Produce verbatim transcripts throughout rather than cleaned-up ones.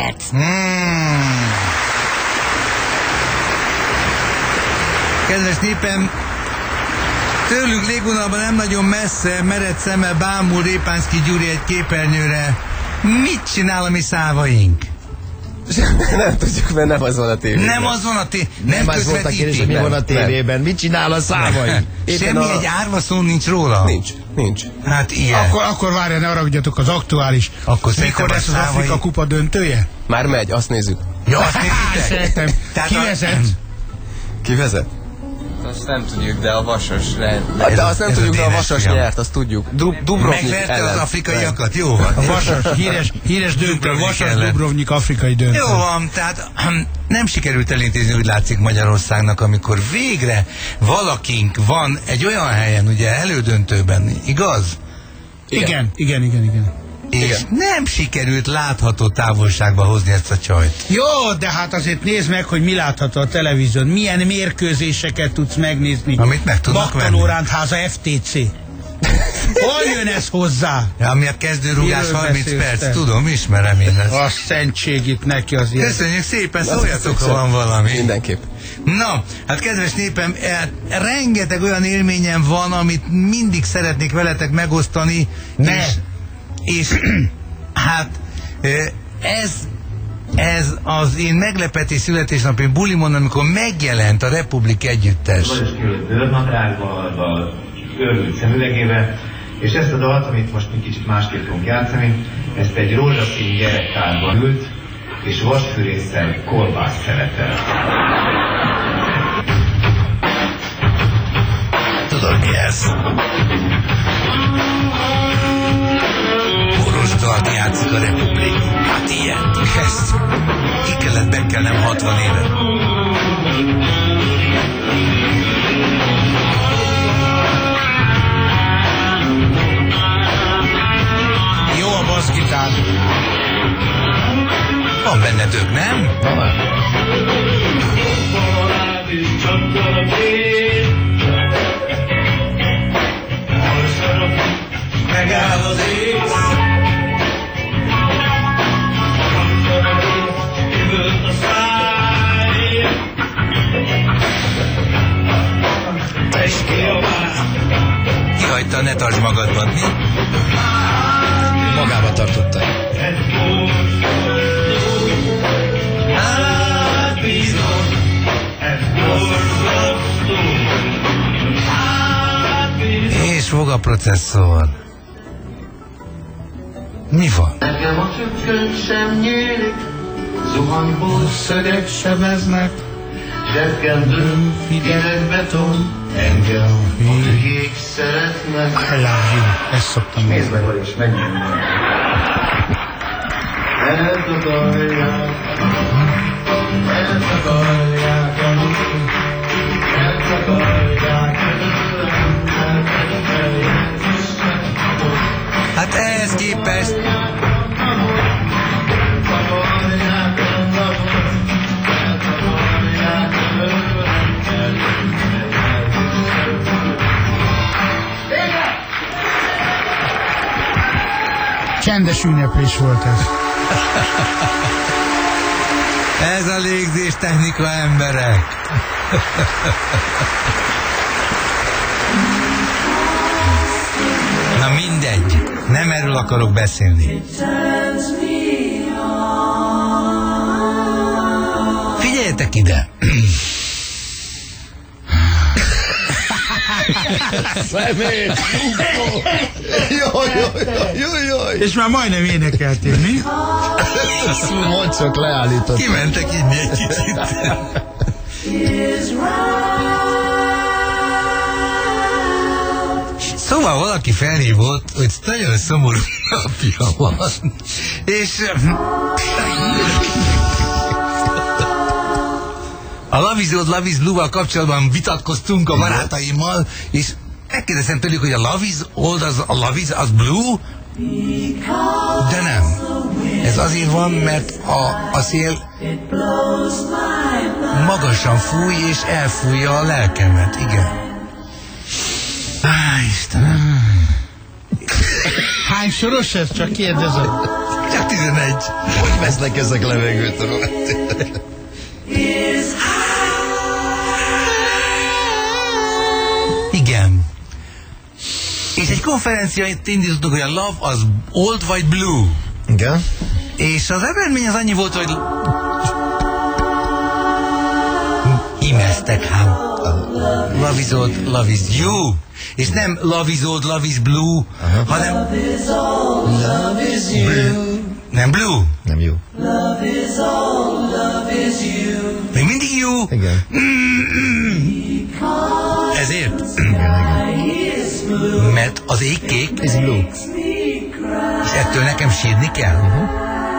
szemet. Hmm. Kedves népem, tőlük légvonalban nem nagyon messze, mered szemmel bámul Répánszky Gyuri egy képernyőre. Mit csinál a mi szávaink? Nem tudjuk, mert nem az van a tévében. Nem az van a tévében. Nem, Nem az volt a kérdés, hogy mi van a tévében. Mit csinál a szávaink? Semmi a... egy árva szó nincs róla? Nincs, nincs. Hát ilyen. Akkor, akkor várja, ne haragudjatok, az aktuális. Akkor mikor lesz az szávai... Afrika kupa döntője? Már megy, azt nézzük. Ja, azt nézitek? Szeretem. Ki vezet? Ki vezet? Azt nem tudjuk, de a Vasas lehet. Hát, de azt nem tudjuk, de a Vasas fiam. nyert, azt tudjuk. Dub Dubrovnik Megverte ellen. az afrikaiakat? Jó van. A Vasas, híres, híres döntő, Dubrovnik Vasas ellen. Dubrovnik afrikai döntő. Jó van, tehát nem sikerült elintézni, úgy látszik Magyarországnak, amikor végre valakink van egy olyan helyen, ugye elődöntőben, igaz? Igen, igen, igen, igen. És Igen. nem sikerült látható távolságba hozni ezt a csajt. Jó, de hát azért nézd meg, hogy mi látható a televízión. Milyen mérkőzéseket tudsz megnézni. Amit meg tudnak venni. Baktalórántháza ef té cé. Hol jön ez hozzá? Ja, ami a kezdőrúgás Miről harminc beszélsz perc, te? tudom, ismerem én ezt. A szentség itt neki az ilyen. Köszönjük szépen, szóljatok, ha van valami. Mindenképp. Na, hát kedves népem, e, rengeteg olyan élményem van, amit mindig szeretnék veletek megosztani. Ne. És, és hát e, ez, ez az én meglepetés születésnapén bulimon, amikor megjelent a Republik Együttes. Vagyos kiült bőrnadrágba, a őrült szemüvegébe, és ezt a dalt, amit most mi kicsit másképp fogunk játszani, ezt egy rózsaszín gyerektárban ült, és vasfűrésszel kolbász szeretel. Tudod mi ez? Boros dalt játszik a Republik. Hát ilyen. Ezt ki kellett bekelnem hatvan éve. Jó a basszgitár. Van benne több, nem? Megáll az ész. Kihagyta, ne tartsd magadban, mi? Magába tartotta. És fog a processzor. Mi van? Nekem a csökkön sem nyílik, zuhanyból szögek sebeznek, zsebkendőm hidegbeton, engem a hülyék szeretnek. I love you. Ezt szoktam mondani. Nézd meg, hogy is megnyomni. Eltakarják, eltakarják, eltakarják, Hát ehhez képest Csendes ünneplés volt ez. ez a légzés technika, emberek. Na mindegy, nem erről akarok beszélni. Figyeljetek ide! Szemét! Jaj, jaj, jaj, jaj! És már majdnem énekeltél, mi? Mondd csak, leállított. Kimentek inni egy kicsit. Szóval valaki felhívott, hogy nagyon szomorú napja van. És a Love is Old, Love is Blue-val kapcsolatban vitatkoztunk a barátaimmal, és megkérdeztem tőlük, hogy a Love is Old, az, a Love is az Blue? De nem. Ez azért van, mert a, a szél magasan fúj, és elfújja a lelkemet. Igen. Á, Istenem. Hány soros ez? Csak kérdezem. Csak tizenegy. Hogy vesznek ezek levegőt? Igen. És egy konferenciát indítottuk, hogy a love az old vagy blue. Igen. És az eredmény az annyi volt, hogy imeztek hám. Love is old, love is you. És nem love is old, love is blue, aha, hanem love is you. Nem blue? Nem jó. Még mindig you. Igen. Ezért? Mert az ég kék. Ez blue. És ettől nekem sírni kell? Uh-huh.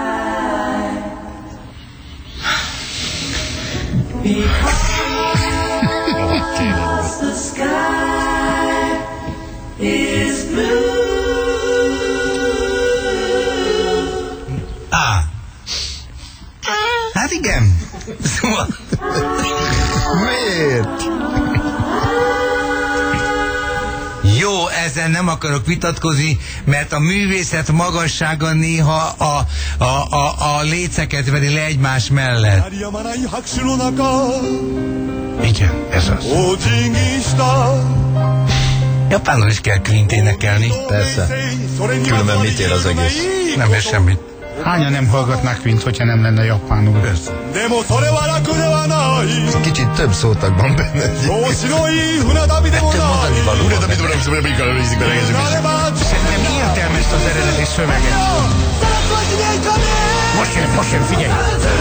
Ah. Hát igen. Szóval. Miért? Jó, ezzel nem akarok vitatkozni, mert a művészet magassága néha a, a, a, a léceket veri le egymás mellett. Igen, ez az. Japánul is kell Queen-t énekelni. Persze. Különben mit ér az egész? Nem ér semmit. Hányan nem hallgatnák Queen-t, hogyha nem lenne japánul? Persze. Kicsit több szótagban benne. Több mondani való. Szerintem értelmezte az eredeti szöveget. Most jön, most jön, figyelj!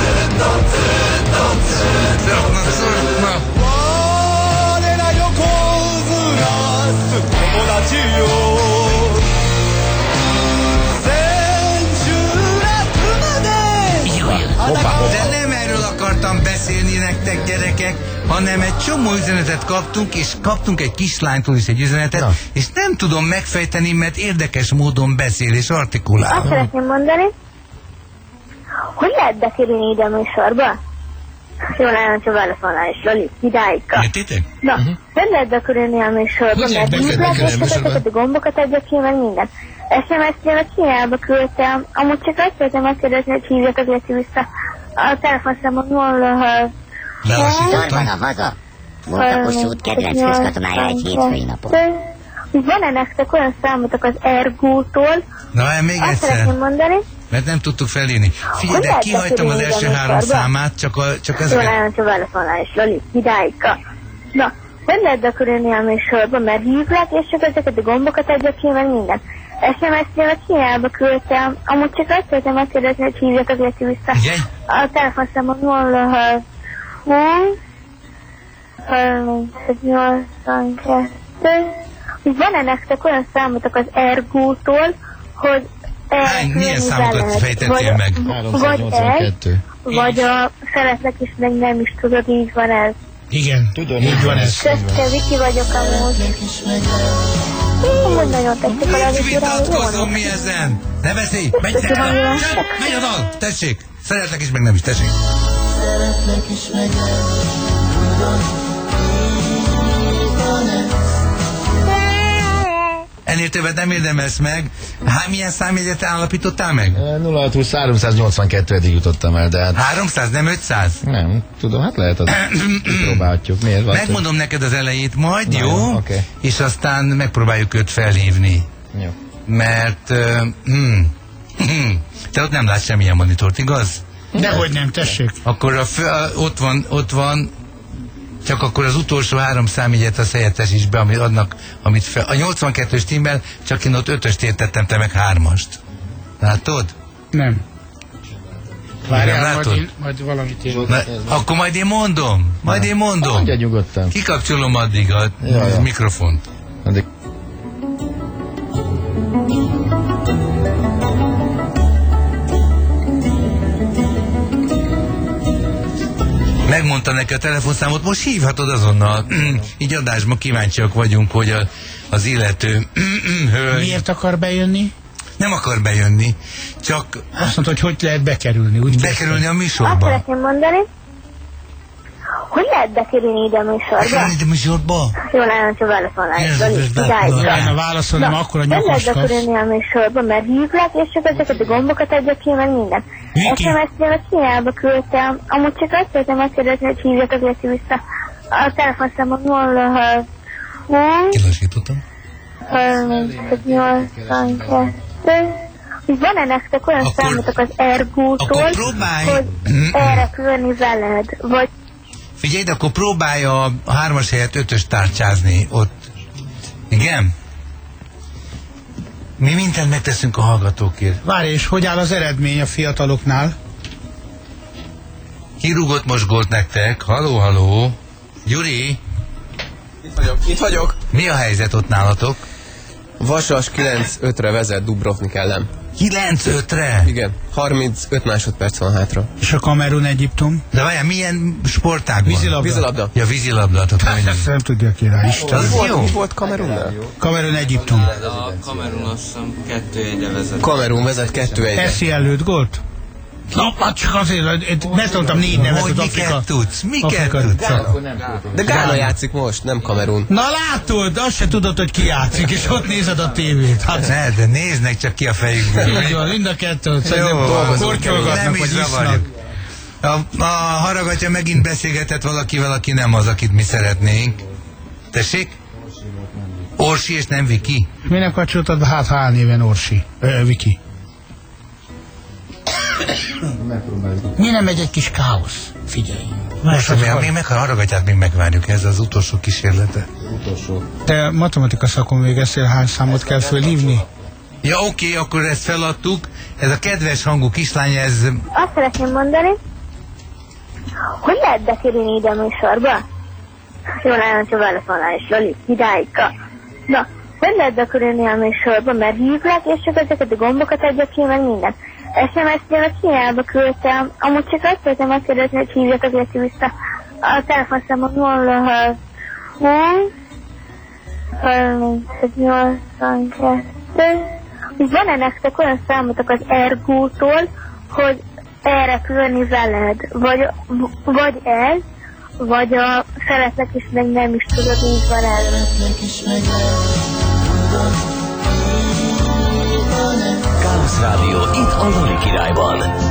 De nem erről akartam beszélni nektek, gyerekek, hanem egy csomó üzenetet kaptunk, és kaptunk egy kislánytól is egy üzenetet, na, és nem tudom megfejteni, mert érdekes módon beszél és artikulál. Azt szeretném mondani, hogy lehet bekerülni ide a műsorba? Jól állom, csak válaszolná is, Loli, idáigka. Értitek? Na, uh-huh. Nem lehet bekerülni a műsorba, hogy mert így lehet, hogy ezeket a gombokat adja ki, meg minden. es em es-nél a kínálba küldtem, amúgy csak azt szeretném megkérdezni, hogy hívjatok légy vissza. A telefonszámon nulla Sorban a haza. Volt a Kossuth út kedvenc közkatonája egy hétfői napon. Van-e nektek olyan számotok az Ergótól? Na, még azt egyszer. szeretném mondani. Mert nem tudtuk felírni. Figyelj, de kihagytam az első három számát, csak, a, csak ezeket... Jól állom, csak válaszolná is, Loli, idáigka. Na, nem lehet bekerülni a műsorba, mert hívlak, és csak ezeket a gombokat adja ki, meg minden. es em es-nél a kínálba küldtem, amúgy csak azt szeretném megkérdezni, hogy hívjatok légy vissza. Igen? A telefonszámon nulla húsz harmincöt nyolcvankettő. Van-e nektek olyan számotok az Ergótól, hogy hány, milyen számokat fejtettél meg? Vagy egy, vagy a szeretlek is, meg nem is tudod, így van ez. Igen, tudom, így van ez. Köszönöm, Viki vagyok amúgy. Amúgy nagyon tetszik a Lavi vitatkozom mi ezen? Ne beszélj! Menj, menj, menj a dal! Tessék! Szeretlek is, meg nem is, tessék! Szeretlek is, meg ennél többet nem érdemelsz meg. Hány milyen számjegyet állapítottál meg? nulla hat húsz háromszáznyolcvankettő eddig jutottam el, de hát... háromszáz, nem ötszáz? Nem, tudom, hát lehet, hogy próbálhatjuk. Miért? Megmondom neked az elejét majd, na, jó? jó okay. És aztán megpróbáljuk őt felhívni. Jó. Mert... Uh, hmm, hmm, te ott nem látsz semmilyen monitort, igaz? Dehogy nem, tessék. Akkor a fő, a, ott van, ott van, csak akkor az utolsó három számjegyet az helyettesíts be, amit adnak, amit fel. A nyolcvankettős tímmel csak én ott ötöst értettem, te meg hármast. Látod? Nem. Várjál, nem majd, én, majd valamit én. Na, akkor majd én mondom. Majd én mondom. Mondja nyugodtan. Kikapcsolom addig a ja, ja. mikrofont. Addig. Megmondta neki a telefonszámot, most hívhatod azonnal. Így adásban kíváncsiak vagyunk, hogy a, az illető hölgy... Miért akar bejönni? Nem akar bejönni, csak... Azt mondta, hogy hogy lehet bekerülni. Úgy bekerülni a Azt műsorba. szeretném mondani, hogy lehet bekerülni ide a műsorba? Bekerülni ide a műsorba? Jó, nagyon csak válaszolnál. Ez- Lali, ez- Királyka. Lenne válaszolni, Na, akkor a nem nyakos lehet kapsz. bekerülni a műsorba, mert hívlak, és csak ezeket a gombokat adja ki, meg minden. Viki? es em es-nél a Kínába küldtem. Amúgy csak azt szeretném megkérdezni, hogy hívjatok légy vissza. A telefonszámom nulla hat húsz Kilassítottam. harmincöt nyolcvankettő. Hogy van-e nektek olyan Akkor- számotok az Ergótól, akkor próbálj. hogy erre különni veled, vagy Figyelj, de akkor próbálj a a hármas helyett ötös tárcsázni ott. Igen? Mi mindent megteszünk a hallgatókért. Várj, és hogy áll az eredmény a fiataloknál? Kirúgott most gólt nektek. Haló, haló. Gyuri, Itt vagyok. Itt vagyok. mi a helyzet ott nálatok? Vasas kilenc ötre vezet Dubrovnik ellen. kilenc ötre? Igen. harmincöt másodperc van hátra. És a Kamerun Egyiptom? De várjál, milyen sportágban? Vízilabda. Vízilabda. Ja, vízilabda. Ezt nem tudja király, Isten. Az Volt, jó. mi volt Kamerunnál? Kamerun Egyiptom. A Kamerun azt hiszem kettő egyre vezet. Kamerun vezet kettő egyre. Eszi előtt gólt? Na, hát csak azért, mert mondtam négy nevet Hogy az miket Afrika. tudsz? Miket Afrika- tudsz? De Gána játszik most, nem Kamerun. Na látod, azt se tudod, hogy ki játszik, és ott nézed a tévét. Hát, Ne, de néznek csak ki a fejükből. így van, mind a kettő, Jó, nem kortyolgatnak, nem is vagy zavarjuk. isznak. A, a haragatja megint beszélgetett valakivel, aki nem az, akit mi szeretnénk. Tessék? Orsi és nem Viki? Minek kapcsoltad, hát H néven Orsi, ö, Viki. Mi nem megy egy kis káosz? Figyelj. Most, még, még meg, ha haragatják, még megvárjuk, ez az utolsó kísérlete. Te matematika szakon végeztél, hány számot kell fölhívni? Ja, oké, akkor ezt feladtuk. Ez a kedves hangú kislány, ez... azt szeretném mondani, hogy lehet bekerülni ide a műsorba? Jó, nagyon csak válaszolnál is, Lali, Királyka. Na, hogy lehet bekerülni a műsorba, mert hívlak, és csak ezeket a gombokat adja ki, meg minden. es em es-nél a Kínába küldtem. Amúgy csak azt szeretném megkérdezni, hogy hívjatok légy vissza. A telefonszámom nulla hat húsz harmincöt nyolcvankettő. Hogy van-e nektek olyan számotok az Ergótól, hogy erre különni veled, vagy, vagy ez, vagy a szeretlek is, meg nem is tudod, így van el. Káosz Rádió, itt a Lali Királyban.